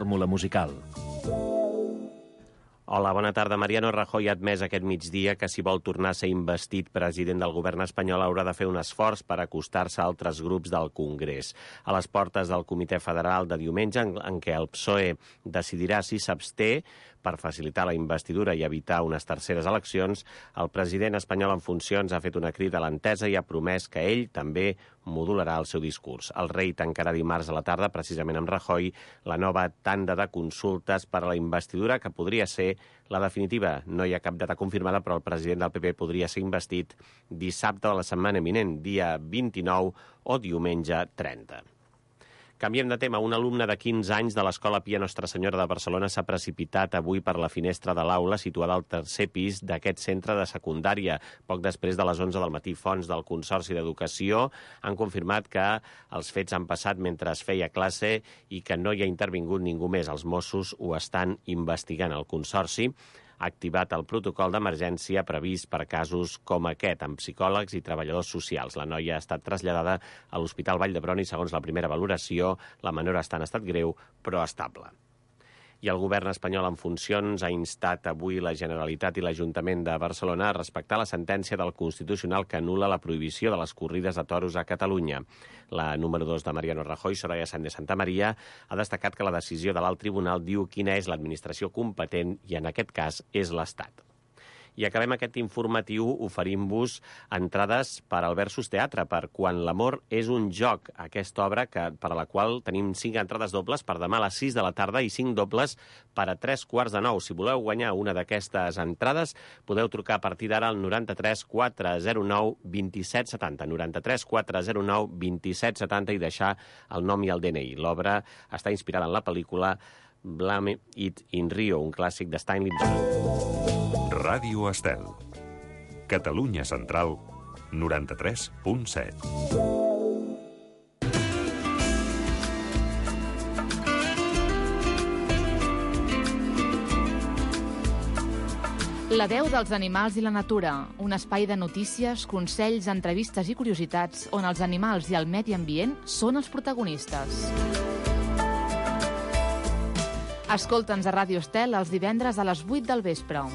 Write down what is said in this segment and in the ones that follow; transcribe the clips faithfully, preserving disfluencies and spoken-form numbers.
fórmula musical. Hola, bona tarda. Mariano Rajoy ha admès aquest migdia que si vol tornar a ser investit president del govern espanyol haurà de fer un esforç per acostar-se a altres grups del Congrés. A les portes del Comitè Federal de diumenge, en, en què el P S O E decidirà si s'absté per facilitar la investidura i evitar unes terceres eleccions, el president espanyol en funcions ha fet una crida a l'entesa i ha promès que ell també modularà el seu discurs. El rei tancarà dimarts a la tarda, precisament amb Rajoy, la nova tanda de consultes per a la investidura, que podria ser la definitiva. No hi ha cap data confirmada, però el president del P P podria ser investit dissabte de la setmana eminent, dia vint-i-nou o diumenge trenta. Canviem de tema. Un alumne de quinze anys de l'Escola Pia Nostra Senyora de Barcelona s'ha precipitat avui per la finestra de l'aula situada al tercer pis d'aquest centre de secundària. Poc després de les onze del matí, fonts del Consorci d'Educació han confirmat que els fets han passat mentre es feia classe i que no hi ha intervingut ningú més. Els Mossos ho estan investigant. El Consorci ha activat el protocol d'emergència previst per casos com aquest, amb psicòlegs i treballadors socials. La noia ha estat traslladada a l'Hospital Vall d'Hebron i, segons la primera valoració, la menor està en estat greu, però estable. I el govern espanyol en funcions ha instat avui la Generalitat i l'Ajuntament de Barcelona a respectar la sentència del Constitucional que anul·la la prohibició de les corrides de toros a Catalunya. La número dos de Mariano Rajoy, Soraya Sáenz de Santamaría, ha destacat que la decisió de l'alt tribunal diu quina és l'administració competent i, en aquest cas, és l'Estat. I acabem aquest informatiu oferint-vos entrades per al Versus Teatre, per Quan l'amor és un joc, aquesta obra que, per a la qual tenim cinc entrades dobles per demà a les sis de la tarda i cinc dobles per a tres quarts de nou. Si voleu guanyar una d'aquestes entrades, podeu trucar a partir d'ara al noranta-tres quatre zero nou vint-i-set setanta, noranta-tres quatre zero nou vint-i-set setanta i deixar el nom i el D N I. L'obra està inspirada en la pel·lícula Blame It in Rio, un clàssic de Steinitz. Ràdio Estel. Catalunya Central, noranta-tres punt set. La veu dels animals i la natura, un espai de notícies, consells, entrevistes i curiositats on els animals i el medi ambient són els protagonistes. Escolta'ns a Ràdio Estel els divendres a les vuit del vespre.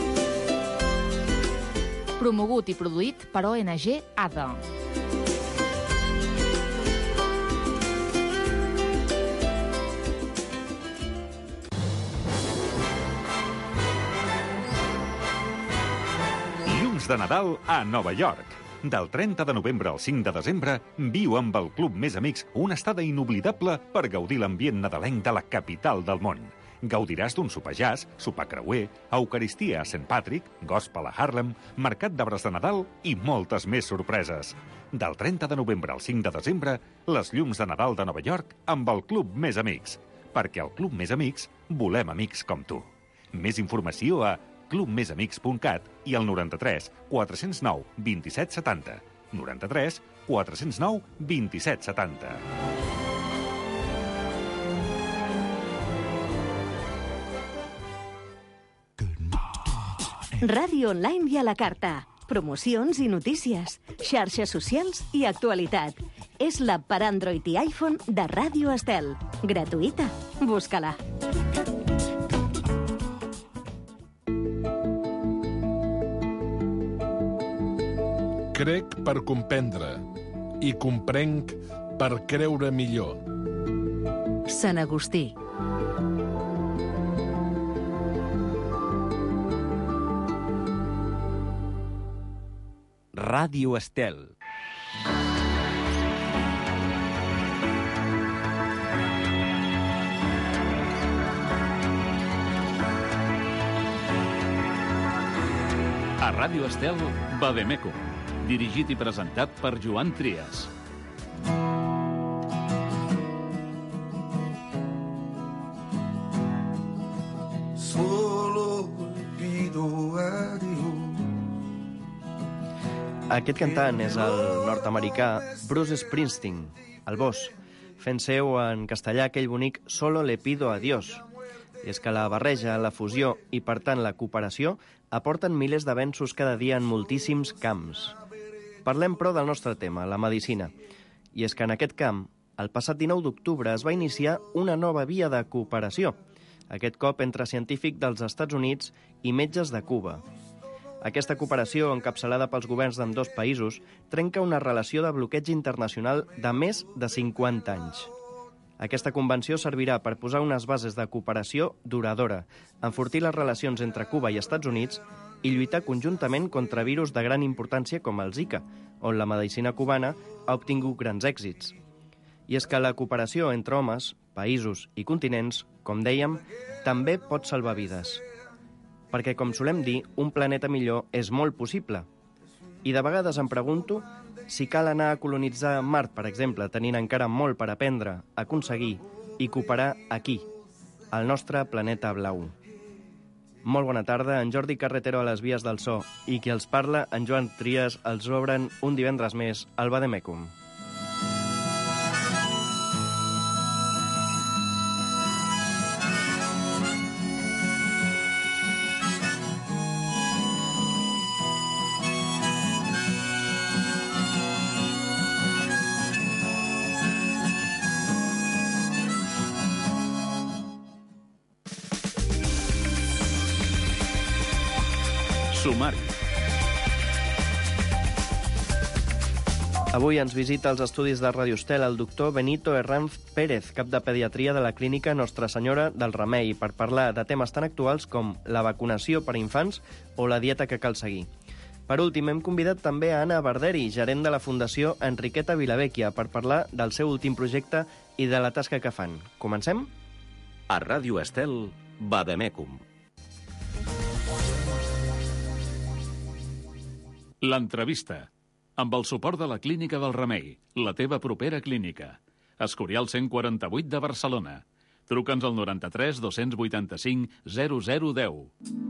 Promogut i produït per O N G A D A. Llums de Nadal a Nova York. Del trenta de novembre al cinc de desembre, viu amb el Club Més Amics una estada inoblidable per gaudir l'ambient nadalenc de la capital del món. Gaudiràs d'un sopar jazz, sopar creuer, eucaristia a Saint Patrick, gospel a Harlem, mercat d'arbres de Nadal i moltes més sorpreses. Del trenta de novembre al cinc de desembre, les llums de Nadal de Nova York amb el Club Més Amics. Perquè al Club Més Amics volem amics com tu. Més informació a club més amics punt cat i al noranta-tres quatre zero nou vint-i-set setanta. noranta-tres quatre zero nou vint-i-set setanta. Ràdio online i a la carta. Promocions i notícies, xarxes socials i actualitat. És l'app per Android i iPhone de Ràdio Estel. Gratuïta. Busca-la. Crec per comprendre i comprenc per creure millor. Sant Agustí. Ràdio Estel. A Ràdio Estel, Bademecum, dirigit i presentat per Joan Trias. Aquest cantant és el nord-americà Bruce Springsteen, el Boss, fent seu en castellà aquell bonic Solo le pido a Dios. I és que la barreja, la fusió i, per tant, la cooperació aporten milers d'avenços cada dia en moltíssims camps. Parlem, però, del nostre tema, la medicina. I és que en aquest camp el passat dinou d'octubre es va iniciar una nova via de cooperació, aquest cop entre científics dels Estats Units i metges de Cuba. Aquesta cooperació, encapçalada pels governs d'ambdós països, trenca una relació de bloqueig internacional de més de cinquanta anys. Aquesta convenció servirà per posar unes bases de cooperació duradora, enfortir les relacions entre Cuba i Estats Units i lluitar conjuntament contra virus de gran importància com el Zika, on la medicina cubana ha obtingut grans èxits. I és que la cooperació entre homes, països i continents, com dèiem, també pot salvar vides. Perquè, com solem dir, un planeta millor és molt possible. I de vegades em pregunto si cal anar a colonitzar Mart, per exemple, tenint encara molt per aprendre, aconseguir i cooperar aquí, al nostre planeta blau. Molt bona tarda, en Jordi Carretero a les vies del so i qui els parla, en Joan Trias, els obren un divendres més al Vademecum. Sumari. Avui ens visita als estudis de Ràdio Estel el doctor Benito Herranz Pérez, cap de pediatria de la clínica Nostra Senyora del Remei, per parlar de temes tan actuals com la vacunació per a infants o la dieta que cal seguir. Per últim, hem convidat també a Anna Barderi, gerent de la Fundació Enriqueta Vilavecchia, per parlar del seu últim projecte i de la tasca que fan. Comencem? A Ràdio Estel, Vademecum. L'entrevista, amb el suport de la Clínica del Remei, la teva propera clínica. Escorial cent quaranta-vuit de Barcelona. Truca'ns al noranta-tres dos-cents vuitanta-cinc zero zero deu.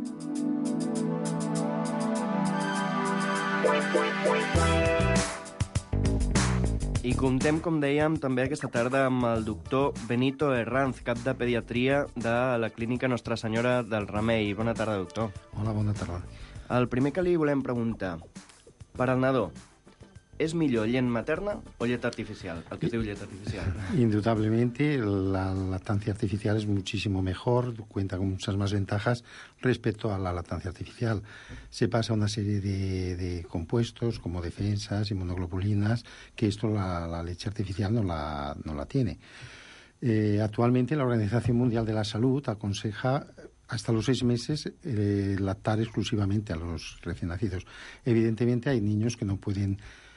I comptem, com dèiem, també aquesta tarda amb el doctor Benito Herranz, cap de pediatria de la clínica Nostra Senyora del Remei. Bona tarda, doctor. Hola, bona tarda. El primer que li volem preguntar, per al nadó, ¿es millor llet materna o llet artificial? El que es diu llet artificial. Indudablemente, la lactancia artificial es muchísimo mejor, cuenta con muchas más ventajas respecto a la lactancia artificial. Se pasa una serie de, de compuestos como defensas, inmunoglobulinas, que esto la, la leche artificial no la, no la tiene. Eh, actualmente la Organización Mundial de la Salud aconseja hasta los seis meses eh, lactar exclusivamente a los recién nacidos. Evidentemente hay niños que no pueden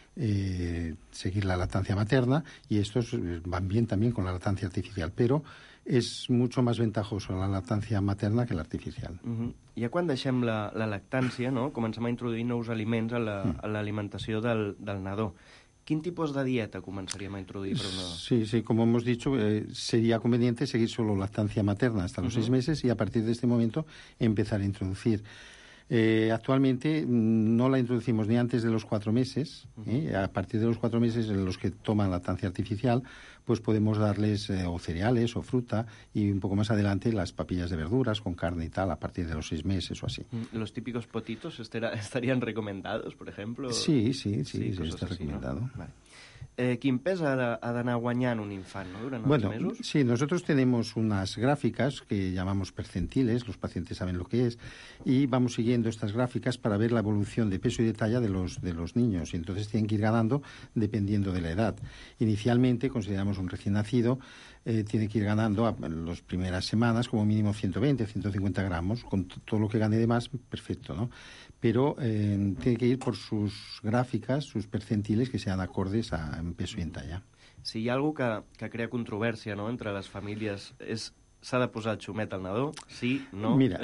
eh, seguir la lactancia materna y estos van bien también con la lactancia artificial, pero és mucho más ventajoso la lactancia materna que l'artificial. Uh-huh. Ja quan deixem la, la lactància, no? Comencem a introduir nous aliments a l'alimentació mm. del, del nadó. ¿Qué tipos de dieta comenzaríamos a introducir para una... Sí, sí, como hemos dicho, eh, sería conveniente seguir solo lactancia materna hasta los uh-huh. seis meses y a partir de este momento empezar a introducir. Eh, actualmente no la introducimos ni antes de los cuatro meses. ¿eh? A partir de los cuatro meses en los que toman lactancia artificial, pues podemos darles eh, o cereales o fruta y un poco más adelante las papillas de verduras con carne y tal a partir de los seis meses o así. ¿Los típicos potitos estarían recomendados, por ejemplo? Sí, sí, sí, sí, sí está así, recomendado. ¿no? Vale. Eh, quin pes ha d'anar guanyant un infant, no? Durant bueno, els mesos? Sí, nosotros tenemos unas gráficas que llamamos percentiles, los pacientes saben lo que es, y vamos siguiendo estas gráficas para ver la evolución de peso y de talla de los, de los niños, y entonces tienen que ir ganando dependiendo de la edad. Inicialmente, consideramos un recién nacido, eh, tiene que ir ganando a las primeras semanas como mínimo ciento veinte, ciento cincuenta gramos, con todo lo que gane de más, perfecto, ¿no? Pero eh, tiene que ir por sus gráficas, sus percentiles, que sean acordes a en peso y en talla. Si hi ha algú que, que crea controvèrsia, no?, entre les famílies, és s'ha de posar el xumet al nadó? Sí? No? Mira,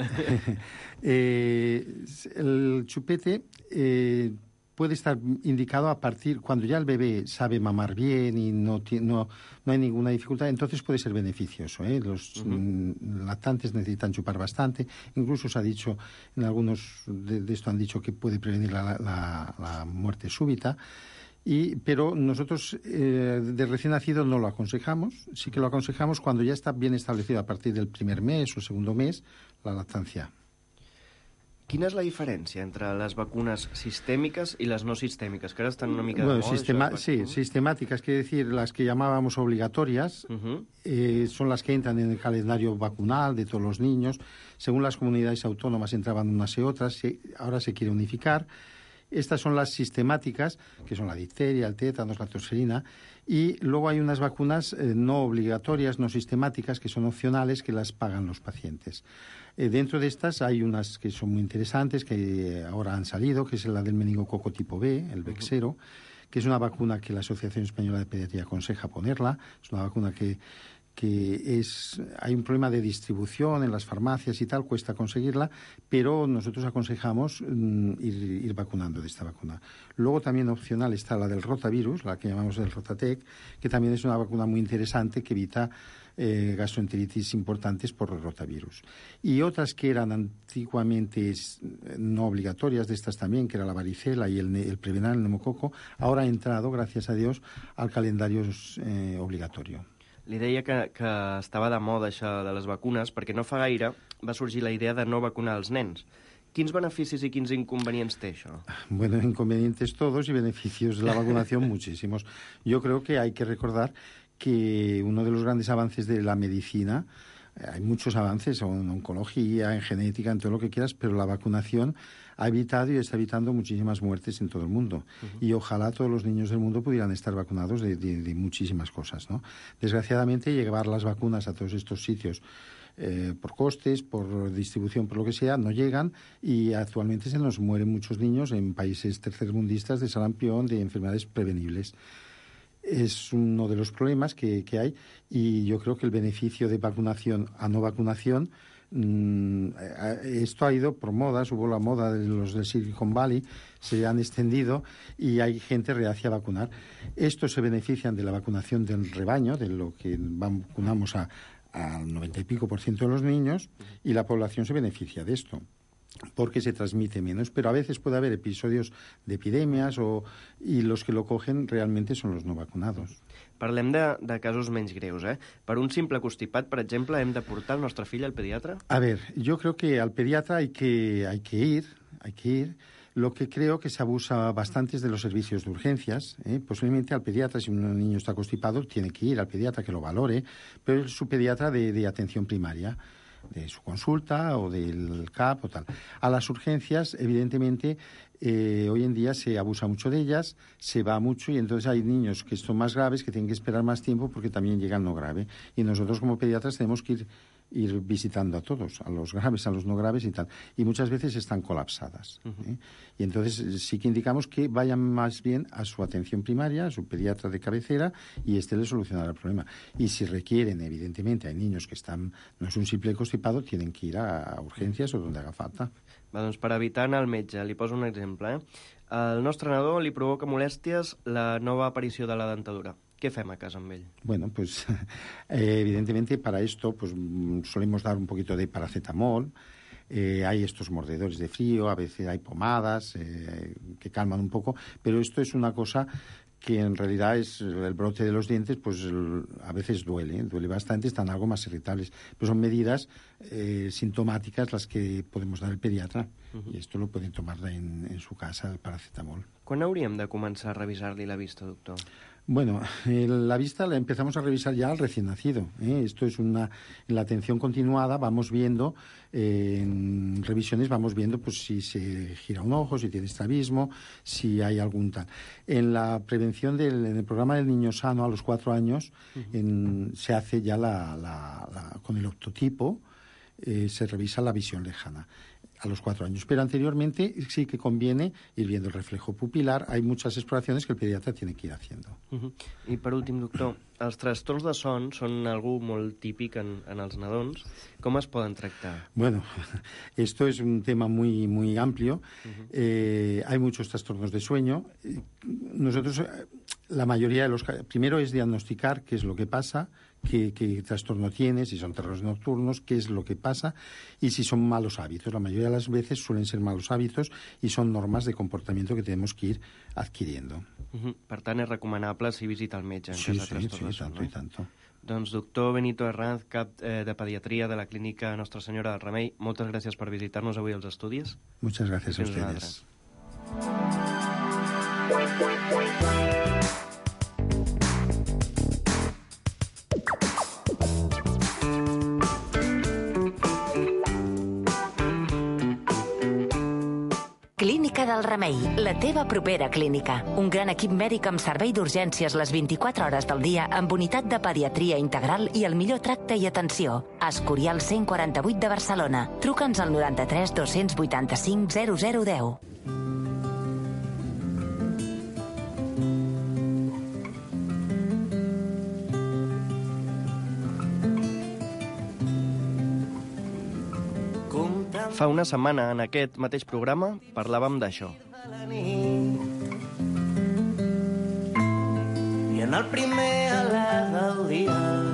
eh, el chupete eh, puede estar indicado a partir, cuando ya el bebé sabe mamar bien y no, no, no hay ninguna dificultad, entonces puede ser beneficioso, ¿eh? Los uh-huh. mm, lactantes necesitan chupar bastante, incluso se ha dicho, en algunos de, de esto han dicho que puede prevenir la, la, la muerte súbita, y, pero nosotros eh, de recién nacido no lo aconsejamos, sí que lo aconsejamos cuando ya está bien establecido a partir del primer mes o segundo mes la lactancia. Quina és la diferència entre les vacunas sistémicas y las no sistémicas? Que ahora están una mica bueno, de moda. sistema sí, sistemáticas, quiere decir, las que llamábamos obligatorias, uh-huh. eh, son las que entran en el calendario vacunal de todos los niños. Según las comunidades autónomas entraban unas y otras, se, ahora se quiere unificar. Estas son las sistemáticas, que son la difteria, el tétanos, la tosferina, y luego hay unas vacunas eh, no obligatorias, no sistemáticas, que son opcionales, que las pagan los pacientes. Eh, dentro de estas hay unas que son muy interesantes, que ahora han salido, que es la del meningococo tipo B, el Bexero, que es una vacuna que la Asociación Española de Pediatría aconseja ponerla. Es una vacuna que que es hay un problema de distribución en las farmacias y tal, cuesta conseguirla, pero nosotros aconsejamos mm, ir, ir vacunando de esta vacuna. Luego también opcional está la del rotavirus, la que llamamos el Rotatec, que también es una vacuna muy interesante que evita eh, gastroenteritis importantes por el rotavirus. Y otras que eran antiguamente no obligatorias, de estas también, que era la varicela y el, el prevenal, el neumococo, ahora ha entrado, gracias a Dios, al calendario eh, obligatorio. Li deia que, que estava de moda això de les vacunes perquè no fa gaire va sorgir la idea de no vacunar els nens. Quins beneficis y quins inconvenientes té això? Bueno, inconvenientes todos y beneficios de la vacunación muchísimos. Yo creo que hay que recordar que uno de los grandes avances de la medicina, hay muchos avances en oncología, en genética, en todo lo que quieras, pero la vacunación ha evitado y está evitando muchísimas muertes en todo el mundo. Uh-huh. Y ojalá todos los niños del mundo pudieran estar vacunados de, de, de muchísimas cosas, ¿no? Desgraciadamente, llevar las vacunas a todos estos sitios eh, por costes, por distribución, por lo que sea, no llegan, y actualmente se nos mueren muchos niños en países tercermundistas de sarampión, de enfermedades prevenibles. Es uno de los problemas que, que hay, y yo creo que el beneficio de vacunación a no vacunación, mmm, esto ha ido por modas. Hubo la moda de los del Silicon Valley, se han extendido y hay gente reacia a vacunar. Estos se benefician de la vacunación del rebaño, de lo que vacunamos a, al noventa y pico por ciento de los niños, y la población se beneficia de esto, porque se transmite menos, pero a veces puede haber episodios de epidemias o, y los que lo cogen realmente son los no vacunados. Parlem de, de casos menys greus, eh? Per un simple constipat, per exemple, hem de portar el nostre fill al pediatra? A ver, yo creo que al pediatra hay que, hay que ir, hay que ir. Lo que creo que se abusa bastante es de los servicios de urgencias. ¿eh? Posiblemente al pediatra, si un niño está constipado, tiene que ir al pediatra que lo valore, pero es su pediatra de, de atención primaria, de su consulta o del C A P o tal. A las urgencias, evidentemente, eh, hoy en día se abusa mucho de ellas, se va mucho, y entonces hay niños que son más graves, que tienen que esperar más tiempo porque también llegan no grave. Y nosotros como pediatras tenemos que ir, ir visitando a todos, a los graves, a los no graves y tal. Y muchas veces están colapsadas. ¿eh? Y entonces sí que indicamos que vayan más bien a su atención primaria, a su pediatra de cabecera, y este le solucionará el problema. Y si requieren, evidentemente, hay niños que están, no es un simple constipado, tienen que ir a, a urgencias o donde haga falta. Va, doncs per evitar anar al metge, li poso un exemple. Eh? Al nostre nadó li provoca molèsties la nova aparició de la dentadura. ¿Qué fem a casa amb ell? Bueno, pues eh, evidentemente para esto pues solemos dar un poquito de paracetamol. Eh, hay estos mordedores de frío, a veces hay pomadas eh, que calman un poco, pero esto es una cosa que en realidad es el brote de los dientes, pues el, a veces duele, ¿eh? duele bastante, están algo más irritables, pero son medidas eh, sintomáticas las que podemos dar el pediatra, uh-huh. y esto lo pueden tomar en, en su casa, el paracetamol. Quan hauríem de començar a revisar-li la vista, doctor? Bueno, eh, la vista la empezamos a revisar ya al recién nacido. ¿eh? Esto es una... En la atención continuada vamos viendo, eh, en revisiones vamos viendo pues si se gira un ojo, si tiene estrabismo, si hay algún tal. En la prevención del en el programa del niño sano a los cuatro años, uh-huh. en, se hace ya la, la, la con el octotipo, eh, se revisa la visión lejana a los cuatro años. Pero anteriormente sí que conviene ir viendo el reflejo pupilar. Hay muchas exploraciones que el pediatra tiene que ir haciendo. Uh-huh. I per últim, doctor, els trastorns de son són algú molt típic en, en els nadons. Com es poden tractar? Bueno, esto es un tema muy, muy amplio. Uh-huh. Eh, hay muchos trastornos de sueño. Nosotros, la mayoría de los... Primero es diagnosticar qué es lo que pasa, Qué, qué trastorno tiene, si son terrores nocturnos, qué es lo que pasa y si son malos hábitos. La mayoría de las veces suelen ser malos hábitos y son normas de comportamiento que tenemos que ir adquiriendo. Uh-huh. Per tant, és recomanable si visita el metge en sí, cas de sí, trastorn sí, de son, tanto no? i tanto. Doncs doctor Benito Herranz, cap eh, de pediatria de la clínica Nostra Senyora del Remei, moltes gràcies per visitar-nos avui als estudis. Muchas gracias a ustedes. Clínica del Remei, la teva propera clínica. Un gran equip mèdic amb servei d'urgències les vint-i-quatre hores del dia amb unitat de pediatria integral i el millor tracte i atenció. Escorial cent quaranta-vuit de Barcelona. Truca'ns al noranta-tres dos-cents vuitanta-cinc zero zero deu. Fa una setmana, en aquest mateix programa, parlàvem d'això. I en el primer alè del dia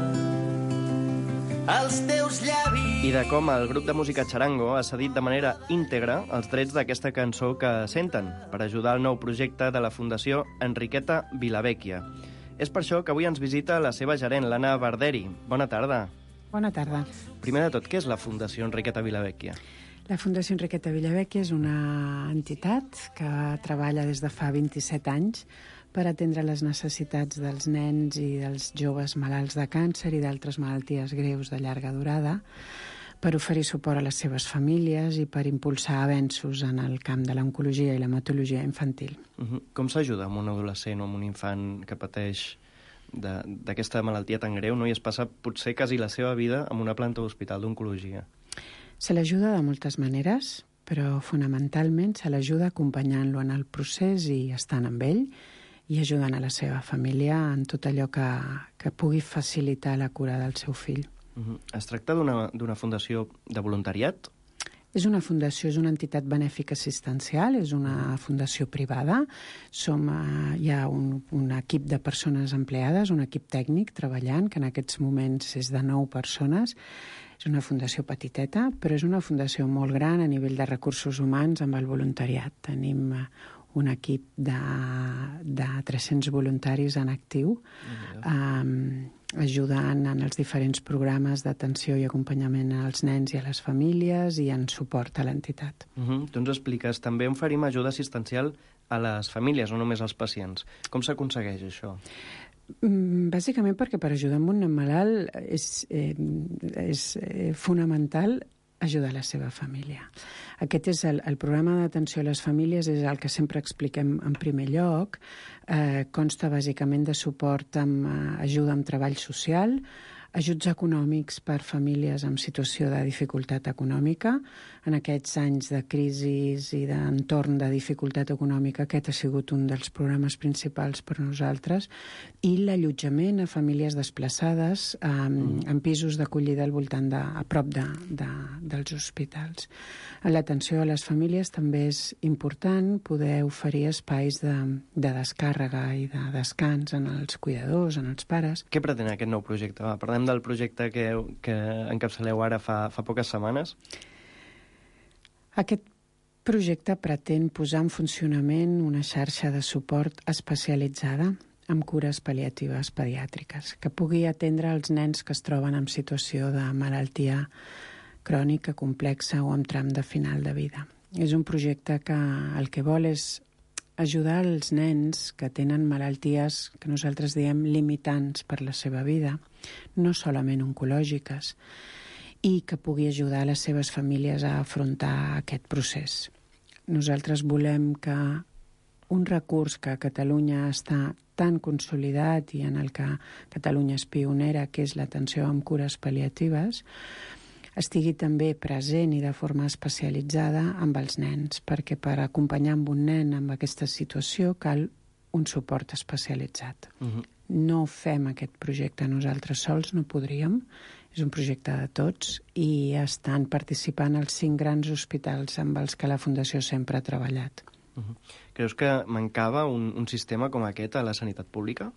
els teus llavis... I de com el grup de música Charango ha cedit de manera íntegra els drets d'aquesta cançó que senten per ajudar al nou projecte de la Fundació Enriqueta Vilavecchia. És per això que avui ens visita la seva gerent, l'Anna Barderi. Bona tarda. Bona tarda. Primer de tot, què és la Fundació Enriqueta Vilavecchia? La Fundació Enriqueta Vilavecchia és una entitat que treballa des de fa vint-i-set anys per atendre les necessitats dels nens i dels joves malalts de càncer i d'altres malalties greus de llarga durada, per oferir suport a les seves famílies i per impulsar avenços en el camp de l'oncologia i l'hematologia infantil. Uh-huh. Com s'ajuda amb un adolescent o amb un infant que pateix d'aquesta malaltia tan greu, no? I es passa potser quasi la seva vida en una planta d'hospital d'oncologia? Se l'ajuda de moltes maneres, però fonamentalment se l'ajuda acompanyant-lo en el procés i estant amb ell i ajudant a la seva família en tot allò que, que pugui facilitar la cura del seu fill. Uh-huh. Es tracta d'una d'una fundació de voluntariat? És una fundació, és una entitat benèfica assistencial, és una fundació privada. Som, eh, hi ha un, un equip de persones empleades, un equip tècnic treballant, que en aquests moments és de nou persones. És una fundació petiteta, però és una fundació molt gran a nivell de recursos humans amb el voluntariat. Tenim un equip de, de tres-cents voluntaris en actiu, um, ajudant en els diferents programes d'atenció i acompanyament als nens i a les famílies i en suport a l'entitat. Uh-huh. Tu ens expliques, també oferim ajuda assistencial a les famílies, no només als pacients. Com s'aconsegueix això? Bàsicament perquè per ajudar amb un nen malalt és, eh, és eh, fonamental ajudar la seva família. Aquest és el, el programa d'atenció a les famílies, és el que sempre expliquem en primer lloc. Eh, consta bàsicament de suport amb eh, ajuda amb treball social, ajuts econòmics per famílies en situació de dificultat econòmica. En aquests anys de crisi i d'entorn de dificultat econòmica, aquest ha sigut un dels programes principals per nosaltres. I l'allotjament a famílies desplaçades eh, mm. en pisos d'acollida al voltant de, a prop de, de, dels hospitals. En l'atenció a les famílies també és important poder oferir espais de, de descàrrega i de descans en els cuidadors, en els pares. Què pretén aquest nou projecte? Va, parlem del projecte que, que encapçaleu ara fa, fa poques setmanes. Aquest projecte pretén posar en funcionament una xarxa de suport especialitzada amb cures pal·liatives pediàtriques, que pugui atendre els nens que es troben en situació de malaltia crònica, complexa o amb tram de final de vida. És un projecte que el que vol és ajudar els nens que tenen malalties que nosaltres diem limitants per la seva vida, no solament oncològiques, i que pugui ajudar a les seves famílies a afrontar aquest procés. Nosaltres volem que un recurs que a Catalunya està tan consolidat i en el que Catalunya és pionera, que és l'atenció amb cures pal·liatives, estigui també present i de forma especialitzada amb els nens, perquè per acompanyar amb un nen amb aquesta situació cal un suport especialitzat. Uh-huh. No fem aquest projecte nosaltres sols, no podríem, és un projecte de tots i estan participant els cinc grans hospitals amb els que la Fundació sempre ha treballat. Uh-huh. Creus que mancava un, un sistema com aquest a la sanitat pública?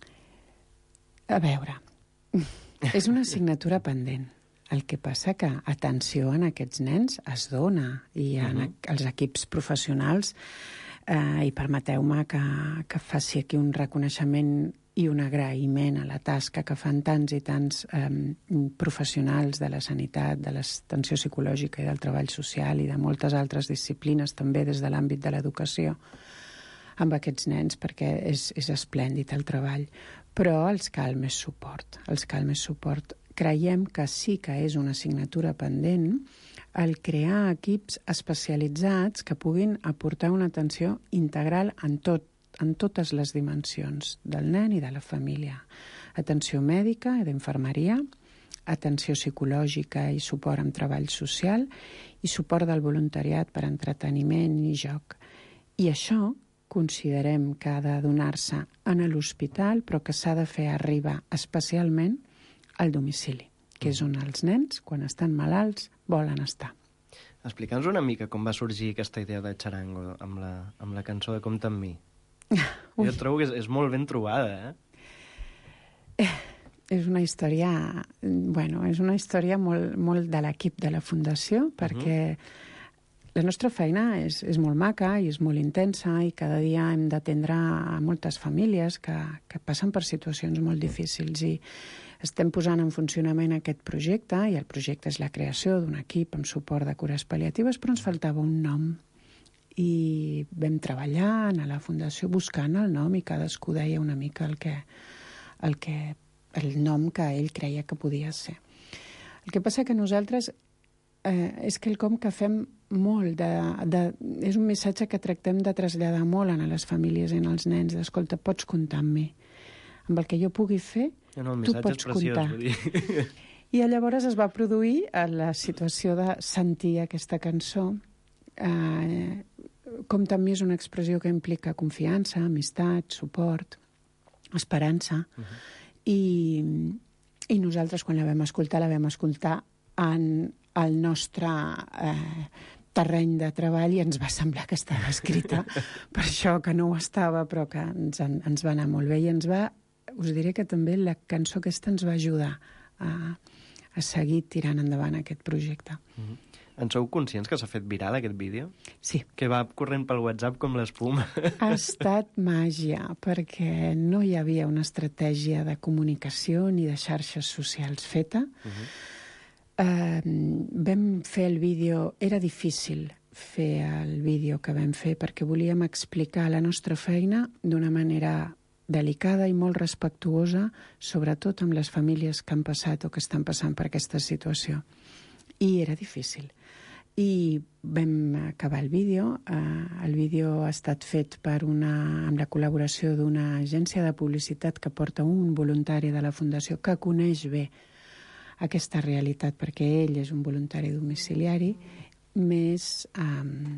A veure, és una assignatura pendent. El que passa que atenció en aquests nens es dona i en uh-huh. els equips professionals, eh, i permeteu-me que, que faci aquí un reconeixement i un agraïment a la tasca que fan tants i tants eh, professionals de la sanitat, de l'atenció psicològica i del treball social i de moltes altres disciplines, també des de l'àmbit de l'educació, amb aquests nens, perquè és, és esplèndid el treball. Però els cal més suport. Els cal més suport. Creiem que sí que és una assignatura pendent el crear equips especialitzats que puguin aportar una atenció integral en tot, en totes les dimensions del nen i de la família. Atenció mèdica i d'infermeria, atenció psicològica i suport amb treball social i suport del voluntariat per entreteniment i joc. I això considerem que ha de donar-se en l'hospital, però que s'ha de fer arribar especialment al domicili, que és on els nens, quan estan malalts, volen estar. Explica'ns una mica com va sorgir aquesta idea de Charango amb la, amb la cançó de Compta amb mi. Jo trobo que és, és molt ben trobada, eh? eh? És una història, bueno, és una història molt, molt de l'equip de la Fundació, perquè uh-huh. la nostra feina és, és molt maca i és molt intensa i cada dia hem d'atendre a moltes famílies que, que passen per situacions molt difícils i estem posant en funcionament aquest projecte i el projecte és la creació d'un equip amb suport de cures pal·liatives, però ens faltava un nom. I vam treballar a la Fundació buscant el nom i cadascú deia una mica el que, el que, el nom que ell creia que podia ser. El que passa que nosaltres eh, és quelcom que fem molt, de, de, és un missatge que tractem de traslladar molt a les famílies i als nens, d'escolta, pots comptar amb mi. Amb el que jo pugui fer, no, tu pots preciós, comptar. Vull dir. I llavors es va produir la situació de sentir aquesta cançó. Eh, com també és una expressió que implica confiança, amistat, suport, esperança. Uh-huh. I, I nosaltres, quan la vam escoltar, la vam escoltar en el nostre eh, terreny de treball i ens va semblar que estava escrita per això, que no ho estava, però que ens, ens va anar molt bé. I ens va, us diré que també la cançó aquesta ens va ajudar a, a seguir tirant endavant aquest projecte. Uh-huh. En sou conscients que s'ha fet viral aquest vídeo? Sí. Que va corrent pel WhatsApp com l'espuma. Ha estat màgia, perquè no hi havia una estratègia de comunicació ni de xarxes socials feta. Uh-huh. Uh, vam fer el vídeo... Era difícil fer el vídeo que vam fer perquè volíem explicar la nostra feina d'una manera delicada i molt respectuosa, sobretot amb les famílies que han passat o que estan passant per aquesta situació. I era difícil. I vam acabar el vídeo. Uh, el vídeo ha estat fet per una, amb la col·laboració d'una agència de publicitat que porta un voluntari de la Fundació que coneix bé aquesta realitat, perquè ell és un voluntari domiciliari, més um,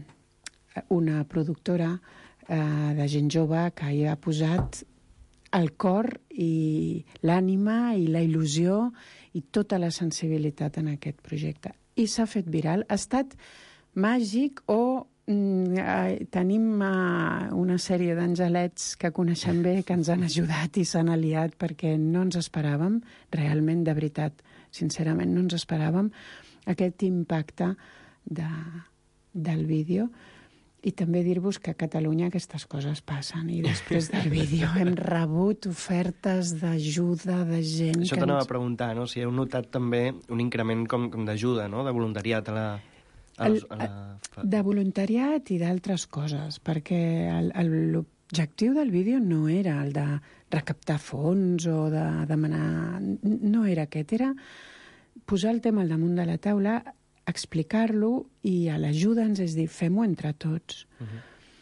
una productora uh, de gent jove que hi ha posat el cor i l'ànima i la il·lusió i tota la sensibilitat en aquest projecte. I s'ha fet viral. Ha estat màgic o mm, eh, tenim eh, una sèrie d'angelets que coneixem bé que ens han ajudat i s'han aliat perquè no ens esperàvem, realment, de veritat, sincerament, no ens esperàvem aquest impacte de, del vídeo. I també dir-vos que a Catalunya aquestes coses passen i després del vídeo hem rebut ofertes d'ajuda de gent... Això que t'anava ens... a preguntar, no? Si heu notat també un increment com, com d'ajuda, no? De voluntariat a la... A el, a la... De voluntariat i d'altres coses, perquè el, el, l'objectiu del vídeo no era el de recaptar fons o de demanar... No era aquest, era posar el tema al damunt de la taula, explicar-lo i a l'ajuda'ns, és dir, fem-ho entre tots. Uh-huh.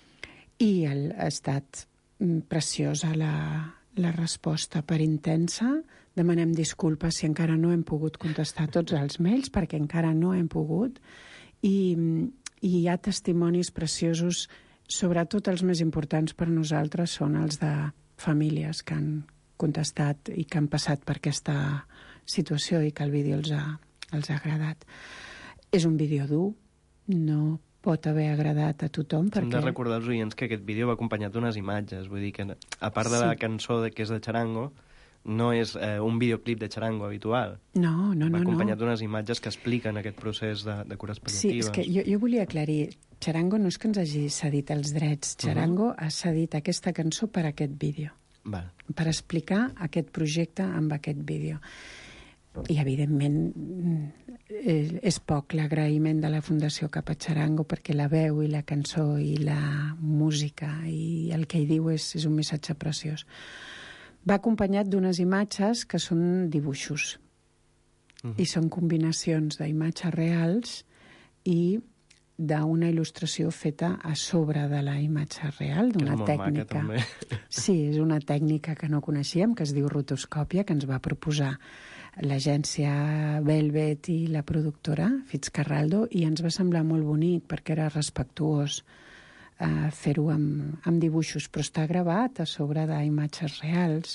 I el, ha estat preciosa la, la resposta per intensa. Demanem disculpes si encara no hem pogut contestar tots els mails, perquè encara no hem pogut. I, i hi ha testimonis preciosos, sobretot els més importants per nosaltres són els de famílies que han contestat i que han passat per aquesta situació i que el vídeo els ha, els ha agradat. És un vídeo dur, no pot haver agradat a tothom. Hem perquè... de recordar als oients que aquest vídeo va acompanyat d'unes imatges, vull dir que a part de sí. la cançó de, que és de Charango, no és eh, un videoclip de Charango habitual. No, no, no. Va acompanyat no. d'unes imatges que expliquen aquest procés de, de cures pal·liatives. Sí, és que jo, jo volia aclarir, Charango no és que ens hagi cedit els drets, Charango uh-huh. ha cedit aquesta cançó per aquest vídeo. Val. per explicar aquest projecte amb aquest vídeo. I, evidentment, és poc l'agraïment de la Fundació Cap a Charango, perquè la veu i la cançó i la música i el que hi diu és, és un missatge preciós. Va acompanyat d'unes imatges que són dibuixos. Uh-huh. I són combinacions d'imatges reals i d'una il·lustració feta a sobre de la imatge real, d'una tècnica. Maca, sí, és una tècnica que no coneixíem, que es diu rotoscòpia, que ens va proposar l'agència Velvet i la productora Fitzcarraldo, i ens va semblar molt bonic perquè era respectuós eh, fer-ho amb, amb dibuixos, però està gravat a sobre d'imatges reals.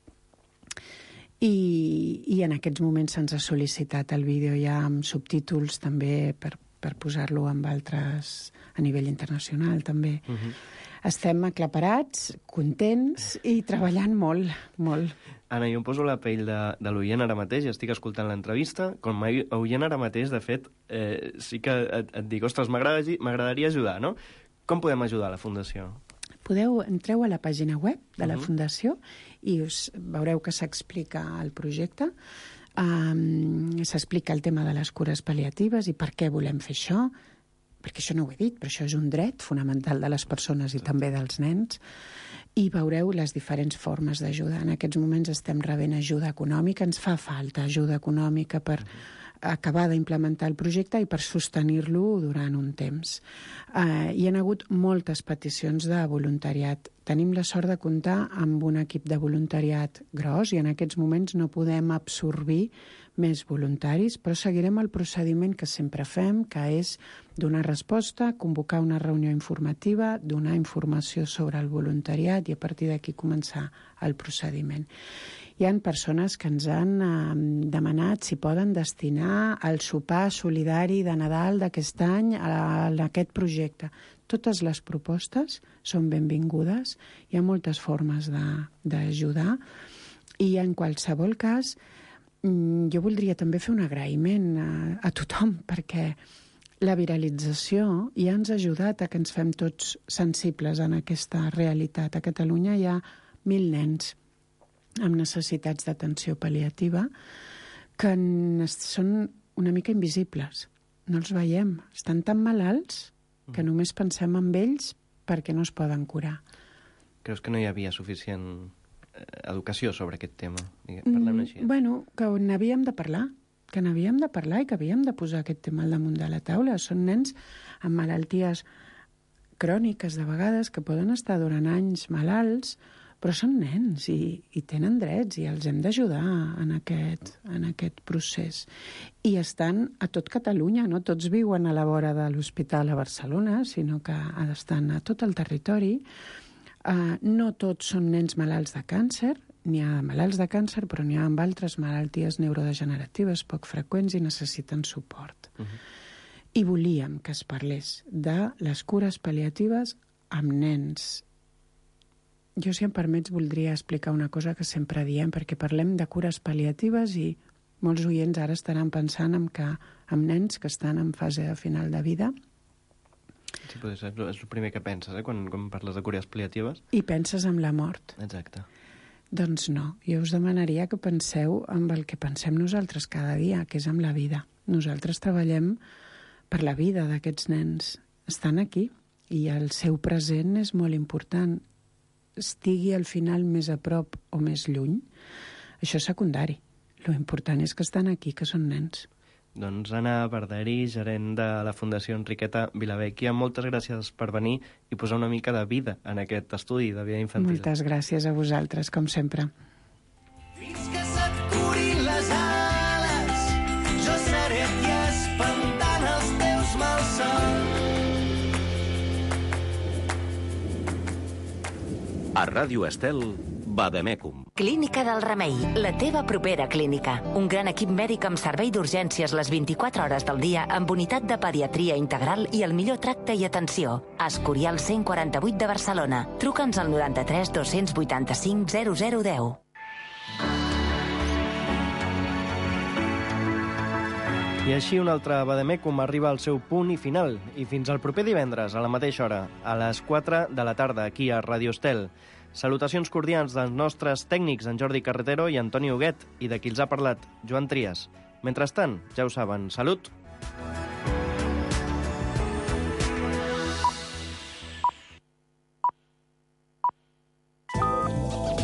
I, i en aquests moments se'ns ha sol·licitat el vídeo ja amb subtítols també per, per posar-lo amb altres a nivell internacional també. Uh-huh. Estem aclaparats, contents i treballant molt, molt. Anna, jo em poso la pell de, de l'oient ara mateix i estic escoltant l'entrevista. Com a oient ara mateix, de fet, eh, sí que et, et dic, ostres, m'agradaria ajudar, no? Com podem ajudar a la Fundació? Podeu, entreu a la pàgina web de la Uh-huh. Fundació i us veureu que s'explica el projecte. Um, s'explica el tema de les cures pal·liatives i per què volem fer això, perquè això no ho he dit, però això és un dret fonamental de les persones i també dels nens. I veureu les diferents formes d'ajudar. En aquests moments estem rebent ajuda econòmica, ens fa falta ajuda econòmica per acabar d'implementar el projecte i per sostenir-lo durant un temps. Eh, hi ha hagut moltes peticions de voluntariat. Tenim la sort de comptar amb un equip de voluntariat gros i en aquests moments no podem absorbir més voluntaris, però seguirem el procediment que sempre fem, que és donar resposta, convocar una reunió informativa, donar informació sobre el voluntariat i a partir d'aquí començar el procediment. Hi ha persones que ens han eh, demanat si poden destinar el sopar solidari de Nadal d'aquest any a, a aquest projecte. Totes les propostes són benvingudes, hi ha moltes formes d'ajudar i en qualsevol cas jo voldria també fer un agraïment a, a tothom perquè la viralització ja ens ha ajudat a que ens fem tots sensibles en aquesta realitat. A Catalunya hi ha mil nens amb necessitats d'atenció pal·liativa que són una mica invisibles. No els veiem. Estan tan malalts que només pensem en ells perquè no es poden curar. Creus que no hi havia suficient educació sobre aquest tema? Parlem així. Mm, bueno, que n'havíem de parlar, que n'havíem de parlar i que havíem de posar aquest tema al damunt de la taula. Són nens amb malalties cròniques de vegades que poden estar durant anys malalts, però són nens i, i tenen drets i els hem d'ajudar en aquest, en aquest procés. I estan a tot Catalunya, no tots viuen a la vora de l'hospital a Barcelona, sinó que estan a tot el territori. Uh, no tots són nens malalts de càncer, n'hi ha malalts de càncer, però n'hi ha amb altres malalties neurodegeneratives poc freqüents i necessiten suport. Uh-huh. I volíem que es parlés de les cures pal·liatives amb nens. Jo, si em permets, voldria explicar una cosa que sempre diem, perquè parlem de cures pal·liatives i molts oients ara estaran pensant en que amb nens que estan en fase de final de vida. Sí, potser és el primer que penses, eh, quan, quan parles de cures pal·liatives. I penses en la mort. Exacte. Doncs no, jo us demanaria que penseu amb el que pensem nosaltres cada dia, que és amb la vida. Nosaltres treballem per la vida d'aquests nens. Estan aquí i el seu present és molt important. Estigui al final més a prop o més lluny, això és secundari. Lo important és que estan aquí, que són nens. Doncs Anna Barderi, gerent de la Fundació Enriqueta Vilavecchia, moltes gràcies per venir i posar una mica de vida en aquest estudi de vida infantil. Moltes gràcies a vosaltres, com sempre. Fins que se't curin les ales, jo seré aquí espantant els teus malsons. A Ràdio Estel, Vademecum. Clínica del Remei, la teva propera clínica. Un gran equip mèdic amb servei d'urgències les vint-i-quatre hores del dia amb unitat de pediatria integral i el millor tracte i atenció. Escorial cent quaranta-vuit de Barcelona. Truca'ns al noranta-tres dos-cents vuitanta-cinc zero zero deu. I així un altre Vademecum arriba al seu punt i final. I fins al proper divendres, a la mateixa hora, a les quatre de la tarda, aquí a Ràdio Estel. Salutacions cordials dels nostres tècnics, en Jordi Carretero i Antoni Huguet, i de qui els ha parlat, Joan Trias. Mentrestant, ja ho saben, salut!